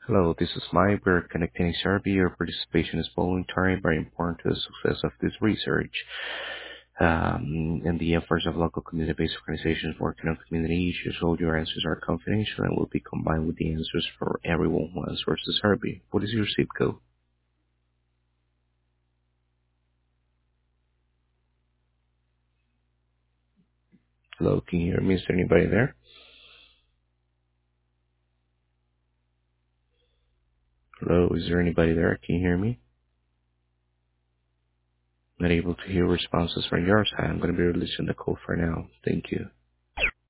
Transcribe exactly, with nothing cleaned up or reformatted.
Hello, this is Mike. We're connecting survey. Your participation is voluntary, very important to the success of this research. Um, and the efforts of local community-based organizations working on community issues. All your answers are confidential and will be combined with the answers for everyone who answers the survey. What is your zip code? Hello, can you hear me? Is there anybody there? Hello, is there anybody there? Can you hear me? Not able to hear responses from your side. I'm going to be releasing the call for now. Thank you.